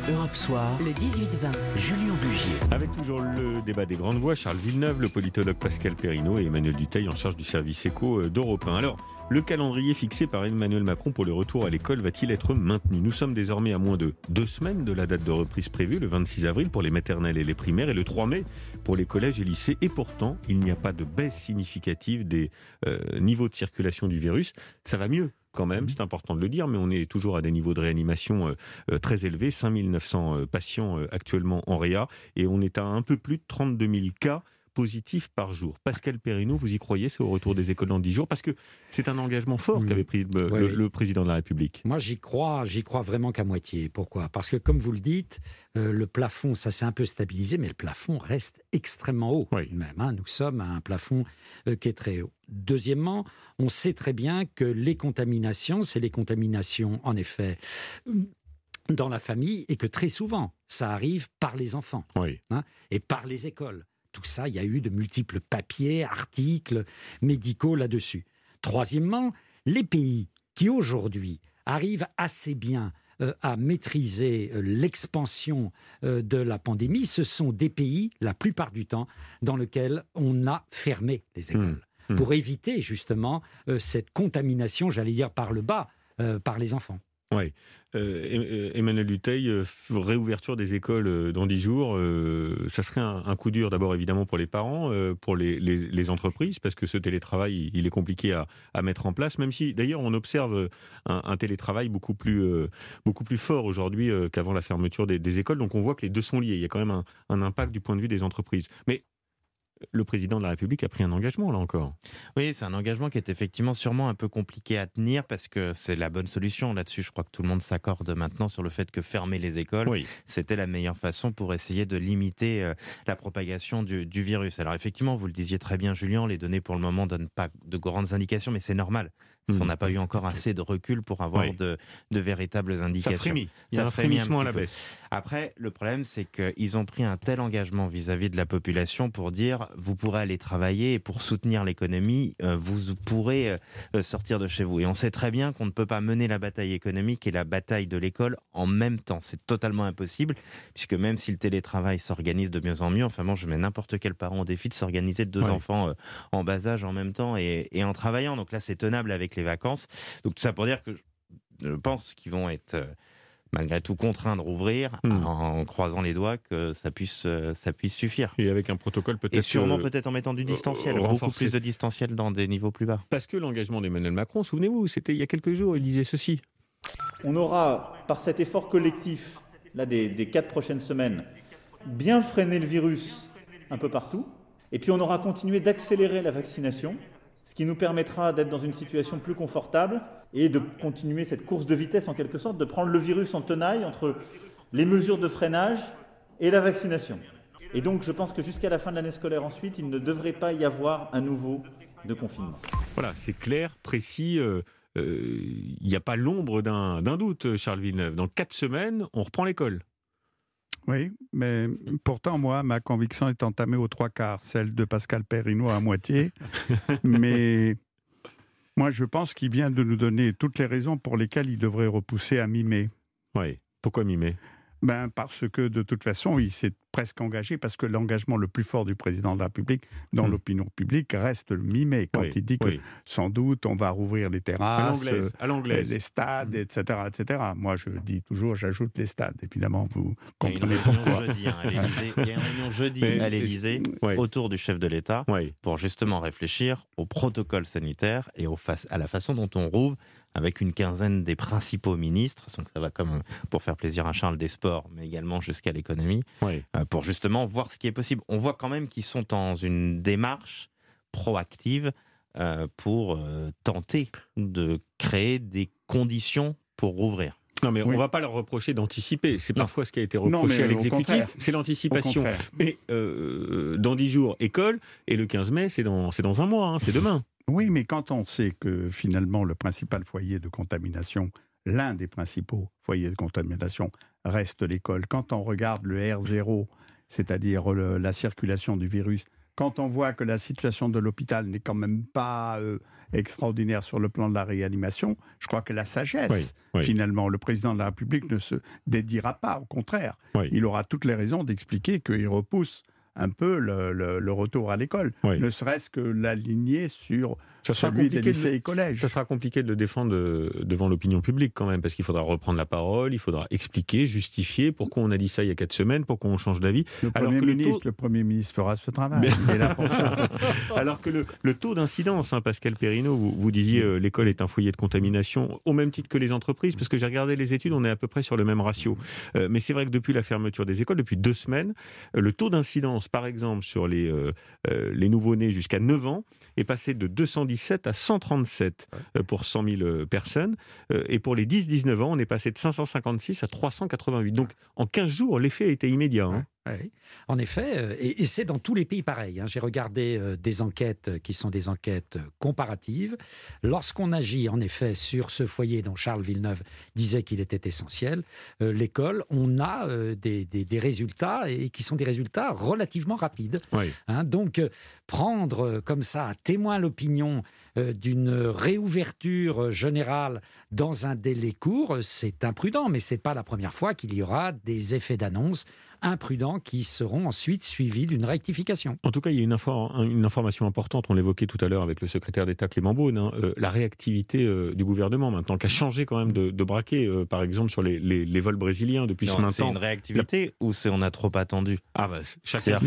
Europe Soir, le 18-20, Julien Bugier. Avec toujours le débat des grandes voix, Charles Villeneuve, le politologue Pascal Perrineau et Emmanuel Dutheil en charge du service éco d'Europe 1. Alors, le calendrier fixé par Emmanuel Macron pour le retour à l'école va-t-il être maintenu ? Nous sommes désormais à moins de 2 semaines de la date de reprise prévue, le 26 avril pour les maternelles et les primaires et le 3 mai pour les collèges et lycées. Et pourtant, il n'y a pas de baisse significative des niveaux de circulation du virus. Ça va mieux quand même, c'est important de le dire, mais on est toujours à des niveaux de réanimation très élevés, 5900 patients actuellement en réa, et on est à un peu plus de 32 000 cas positifs par jour. Pascal Perrineau, vous y croyez, c'est au retour des écoles dans 10 jours ? Parce que c'est un engagement fort qu'avait pris le président de la République. Moi, j'y crois vraiment qu'à moitié. Pourquoi ? Parce que, comme vous le dites, le plafond, ça s'est un peu stabilisé, mais le plafond reste extrêmement haut. Oui. Même, nous sommes à un plafond qui est très haut. Deuxièmement, on sait très bien que les contaminations, c'est les contaminations, en effet, dans la famille, et que très souvent, ça arrive par les enfants et par les écoles. Tout ça, il y a eu de multiples papiers, articles médicaux là-dessus. Troisièmement, les pays qui aujourd'hui arrivent assez bien à maîtriser l'expansion de la pandémie, ce sont des pays, la plupart du temps, dans lesquels on a fermé les écoles. Pour éviter justement cette contamination, j'allais dire par le bas, par les enfants. Oui. Emmanuel Dutheil, réouverture des écoles dans 10 jours, ça serait un coup dur d'abord évidemment pour les parents, pour les entreprises, parce que ce télétravail, il est compliqué à mettre en place, même si d'ailleurs on observe un télétravail beaucoup plus fort aujourd'hui qu'avant la fermeture des écoles, donc on voit que les deux sont liés, il y a quand même un impact du point de vue des entreprises. Mais le président de la République a pris un engagement, là encore. Oui, c'est un engagement qui est effectivement sûrement un peu compliqué à tenir parce que c'est la bonne solution là-dessus. Je crois que tout le monde s'accorde maintenant sur le fait que fermer les écoles, c'était la meilleure façon pour essayer de limiter la propagation du virus. Alors effectivement, vous le disiez très bien, Julien, les données pour le moment ne donnent pas de grandes indications, mais c'est normal. On n'a pas eu encore assez de recul pour avoir de véritables indications. Ça frémit. Il y a un frémissement à la baisse. Après, le problème, c'est qu'ils ont pris un tel engagement vis-à-vis de la population pour dire vous pourrez aller travailler et pour soutenir l'économie, vous pourrez sortir de chez vous. Et on sait très bien qu'on ne peut pas mener la bataille économique et la bataille de l'école en même temps. C'est totalement impossible, puisque même si le télétravail s'organise de mieux en mieux, enfin moi je mets n'importe quel parent au défi de s'organiser de 2 enfants en bas âge en même temps et en travaillant. Donc là, c'est tenable avec les vacances. Donc tout ça pour dire que je pense qu'ils vont être malgré tout contraints de rouvrir en croisant les doigts que ça puisse suffire. Et avec un protocole peut-être... Et sûrement peut-être en mettant du distanciel, beaucoup plus de distanciel dans des niveaux plus bas. Parce que l'engagement d'Emmanuel Macron, souvenez-vous, c'était il y a quelques jours, il disait ceci. On aura, par cet effort collectif, là, des 4 prochaines semaines, bien freiné le virus un peu partout, et puis on aura continué d'accélérer la vaccination, ce qui nous permettra d'être dans une situation plus confortable et de continuer cette course de vitesse en quelque sorte, de prendre le virus en tenaille entre les mesures de freinage et la vaccination. Et donc je pense que jusqu'à la fin de l'année scolaire ensuite, il ne devrait pas y avoir un nouveau de confinement. Voilà, c'est clair, précis, il n'y a pas l'ombre d'un doute, Charles Villeneuve. Dans 4 semaines, on reprend l'école. Oui, mais pourtant, moi, ma conviction est entamée aux 3/4, celle de Pascal Perrineau à moitié. Mais moi, je pense qu'il vient de nous donner toutes les raisons pour lesquelles il devrait repousser à mi-mai. Oui, pourquoi mi-mai ? Parce que de toute façon, il s'est presque engagé, parce que l'engagement le plus fort du président de la République dans l'opinion publique reste le mi-mai, quand il dit que sans doute on va rouvrir les terrasses, à l'anglaise. Les stades, etc., etc. Moi, je dis toujours, j'ajoute les stades, évidemment, vous comprenez pourquoi. Il y a une réunion jeudi à l'Élysée autour du chef de l'État pour justement réfléchir au protocole sanitaire et à la façon dont on rouvre, avec une quinzaine des principaux ministres, donc ça va comme pour faire plaisir à Charles des sports, mais également jusqu'à l'économie, pour justement voir ce qui est possible. On voit quand même qu'ils sont dans une démarche proactive pour tenter de créer des conditions pour rouvrir. Non, mais on ne va pas leur reprocher d'anticiper. C'est parfois ce qui a été reproché à l'exécutif, c'est l'anticipation. Mais dans 10 jours, école, et le 15 mai, c'est dans un mois, c'est demain. Oui, mais quand on sait que finalement le principal foyer de contamination, l'un des principaux foyers de contamination reste l'école, quand on regarde le R0, c'est-à-dire la circulation du virus, quand on voit que la situation de l'hôpital n'est quand même pas extraordinaire sur le plan de la réanimation, je crois que la sagesse, finalement, le président de la République ne se dédiera pas, au contraire. Il aura toutes les raisons d'expliquer qu'il repousse un peu le retour à l'école, ne serait-ce que l'aligner sur celui des lycées et collèges. Ça sera compliqué de le défendre devant l'opinion publique quand même, parce qu'il faudra reprendre la parole, il faudra expliquer, justifier pourquoi on a dit ça il y a 4 semaines, pourquoi on change d'avis. Le Premier ministre fera ce travail, il est là pour ça. Alors que le taux d'incidence, Pascal Perrineau, vous disiez l'école est un foyer de contamination, au même titre que les entreprises, parce que j'ai regardé les études, on est à peu près sur le même ratio. Mais c'est vrai que depuis la fermeture des écoles, depuis 2 semaines, le taux d'incidence, par exemple, sur les nouveau-nés jusqu'à 9 ans, est passé de 217 à 137 pour 100 000 personnes. Et pour les 10-19 ans, on est passé de 556 à 388. Donc, en 15 jours, l'effet a été immédiat. Oui. En effet, et c'est dans tous les pays pareil. J'ai regardé des enquêtes qui sont des enquêtes comparatives. Lorsqu'on agit en effet sur ce foyer dont Charles Villeneuve disait qu'il était essentiel, l'école, on a des résultats et qui sont des résultats relativement rapides. Donc, prendre comme ça à témoin l'opinion d'une réouverture générale dans un délai court, c'est imprudent, mais ce n'est pas la première fois qu'il y aura des effets d'annonce imprudents qui seront ensuite suivis d'une rectification. En tout cas, il y a une information importante, on l'évoquait tout à l'heure avec le secrétaire d'État Clément Beaune, la réactivité du gouvernement maintenant, qui a changé quand même de braquet, par exemple sur les vols brésiliens depuis ce matin. C'est une réactivité ou on a trop attendu? Chacun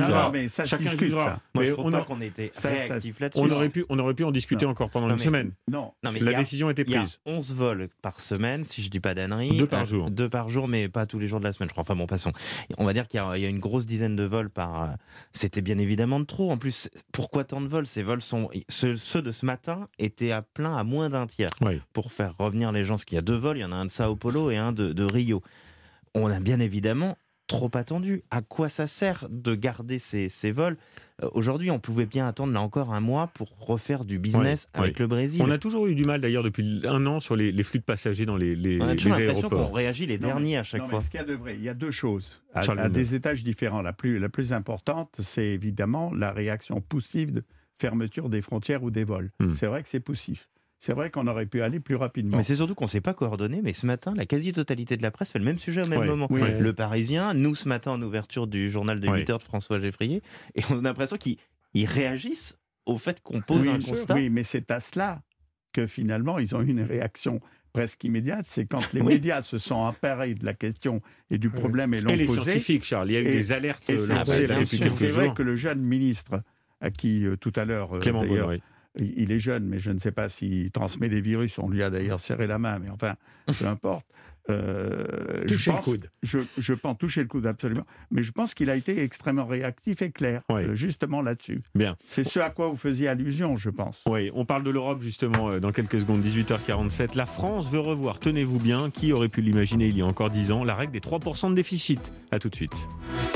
jugera. Moi, je trouve pas qu'on ait été réactif là-dessus. On aurait pu en discuter encore pendant une semaine. La décision était prise. Il y a 11 vols par semaine, si je dis pas d'ânerie. 2 par jour. 2 par jour, mais pas tous les jours de la semaine, je crois. Enfin bon, passons. On va dire qu'il y a une grosse dizaine de vols par... C'était bien évidemment de trop. En plus, pourquoi tant de vols? Ces vols sont... Ceux de ce matin étaient à plein à moins d'un tiers. Pour faire revenir les gens. Parce qu'il y a 2 vols, il y en a un de Sao Paulo et un de Rio. On a bien évidemment trop attendu. À quoi ça sert de garder ces vols? Aujourd'hui, on pouvait bien attendre là encore un mois pour refaire du business avec le Brésil. On a toujours eu du mal d'ailleurs depuis 1 an sur les flux de passagers dans les on a toujours l'impression aéroports. qu'on réagit les derniers à chaque fois. Ce qu'il y a de vrai, il y a 2 choses à des étages différents. La plus importante, c'est évidemment la réaction poussive de fermeture des frontières ou des vols. C'est vrai que c'est poussif. C'est vrai qu'on aurait pu aller plus rapidement. Mais c'est surtout qu'on ne s'est pas coordonné. Mais ce matin, la quasi-totalité de la presse fait le même sujet au même moment. Le Parisien, nous ce matin en ouverture du journal de 8 heures de François Geffrier, et on a l'impression qu'ils réagissent au fait qu'on pose un constat. Oui, mais c'est à cela que finalement ils ont eu une réaction presque immédiate. C'est quand les médias se sont emparés de la question et du problème et l'ont posé. Et les scientifiques, Charles, il y a eu des alertes lancées là depuis quelques jours. C'est vrai que le jeune ministre, à qui tout à l'heure, Clément Beaune, il est jeune, mais je ne sais pas s'il transmet des virus. On lui a d'ailleurs serré la main, mais enfin, peu importe. Toucher le coude. Je pense toucher le coude, absolument. Mais je pense qu'il a été extrêmement réactif et clair, justement là-dessus. Bien. C'est ce à quoi vous faisiez allusion, je pense. Oui, on parle de l'Europe justement dans quelques secondes, 18h47. La France veut revoir, tenez-vous bien, qui aurait pu l'imaginer il y a encore 10 ans, la règle des 3% de déficit. À tout de suite.